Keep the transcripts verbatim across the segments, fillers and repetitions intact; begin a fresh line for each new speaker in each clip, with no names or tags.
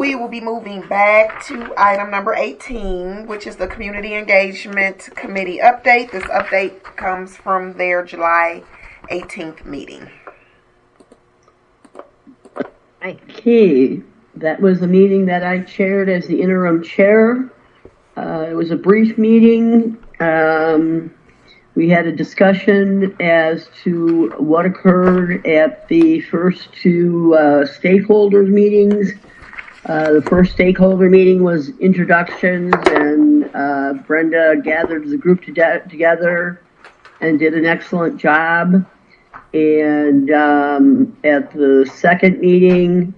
We will be moving back to item number eighteen, which is the Community Engagement Committee update. This update comes from their July eighteenth meeting.
Okay, that was a meeting that I chaired as the interim chair. Uh, it was a brief meeting. Um, we had a discussion as to what occurred at the first two uh, stakeholders meetings. Uh, the first stakeholder meeting was introductions, and uh, Brenda gathered the group to de- together and did an excellent job. And um, at the second meeting,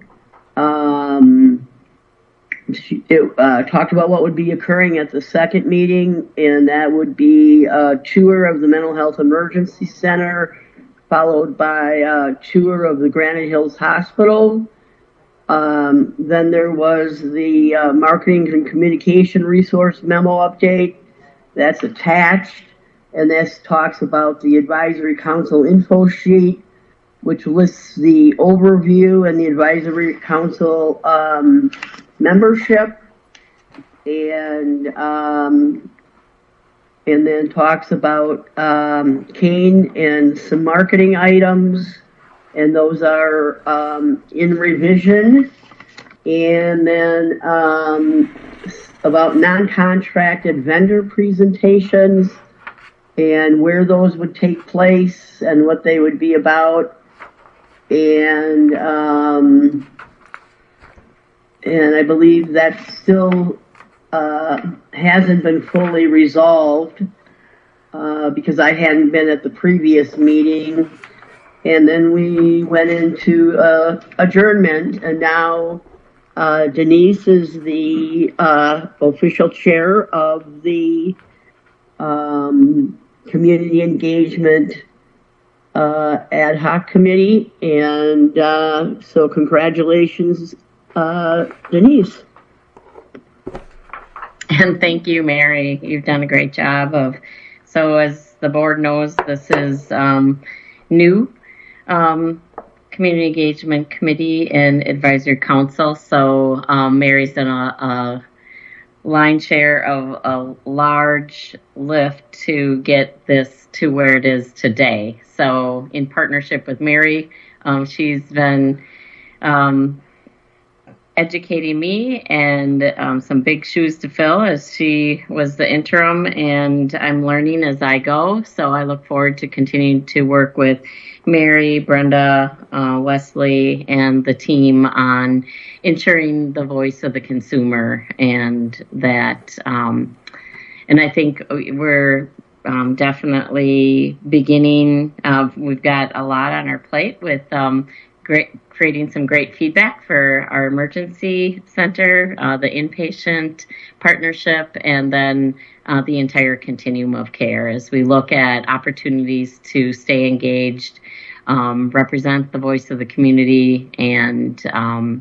um, she it, uh, talked about what would be occurring at the second meeting, and that would be a tour of the Mental Health Emergency Center, followed by a tour of the Granite Hills Hospital. Um, then there was the uh, Marketing and Communication Resource Memo update that's attached, and this talks about the Advisory Council info sheet, which lists the overview and the Advisory Council um, membership, and um, and then talks about um, Kane and some marketing items. And those are um, in revision. And then um, about non-contracted vendor presentations and where those would take place and what they would be about. And um, and I believe that still uh, hasn't been fully resolved uh, because I hadn't been at the previous meeting. And then we went into uh, adjournment, and now uh, Denise is the uh, official chair of the um, Community Engagement uh, Ad Hoc Committee. And uh, so congratulations, uh, Denise.
And thank you, Mary. You've done a great job of, so as the board knows, this is um, new. Um, Community Engagement Committee and Advisory Council. So um, Mary's done a, a line share of a large lift to get this to where it is today. So in partnership with Mary, um, she's been um, educating me and um, some big shoes to fill as she was the interim, and I'm learning as I go. So I look forward to continuing to work with Mary, Brenda, uh, Wesley, and the team on ensuring the voice of the consumer, and that, um, and I think we're um, definitely beginning. Uh, we've got a lot on our plate with um, great, creating some great feedback for our emergency center, uh, the inpatient partnership, and then uh, the entire continuum of care as we look at opportunities to stay engaged, um, represent the voice of the community, and um,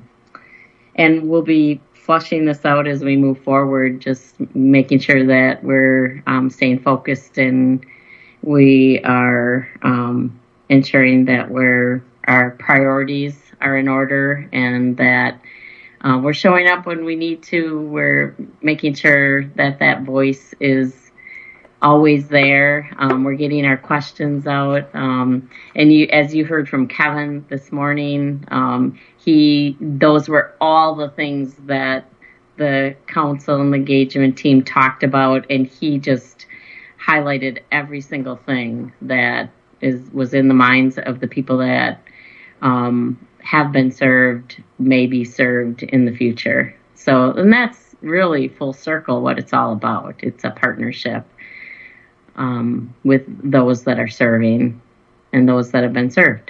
and we'll be flushing this out as we move forward, just making sure that we're um, staying focused and we are um, ensuring that we're our priorities are in order, and that uh, we're showing up when we need to. We're making sure that that voice is always there. Um, we're getting our questions out. Um, and you, as you heard from Kevin this morning, um, he, those were all the things that the council and the engagement team talked about. And he just highlighted every single thing that is, was in the minds of the people that um, have been served, may be served in the future. So, and that's really full circle what it's all about. It's a partnership um, with those that are serving and those that have been served.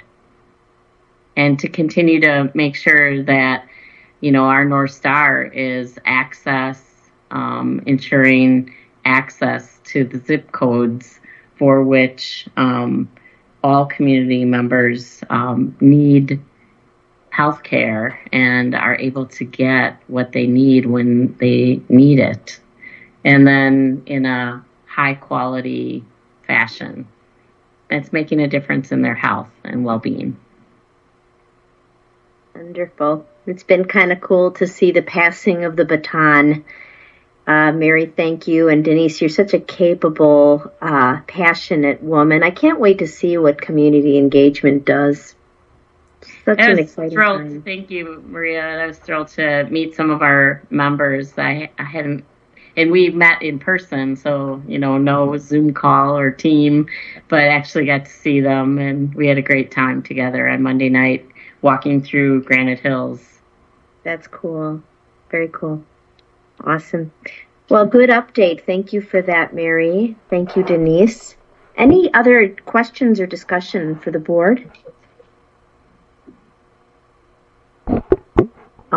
And to continue to make sure that, you know, our North Star is access, um, ensuring access to the zip codes for which um, all community members um, need health care and are able to get what they need when they need it. And then in a high quality fashion. It's making a difference in their health and well-being.
And
Wonderful. It's been kind of cool to see the passing of the baton. Uh, Mary, thank you. And Denise, you're such a capable, uh, passionate woman. I can't wait to see what community engagement does. Such
I
an
was
exciting
thrilled.
time.
Thank you, Maria. And I was thrilled to meet some of our members. I, I hadn't, and we met in person, so, you know, no Zoom call or team, but actually got to see them. And we had a great time together on Monday night walking through Granite Hills.
That's cool. Very cool. Awesome. Well, good update. Thank you for that, Mary. Thank you, Denise. Any other questions or discussion for the board?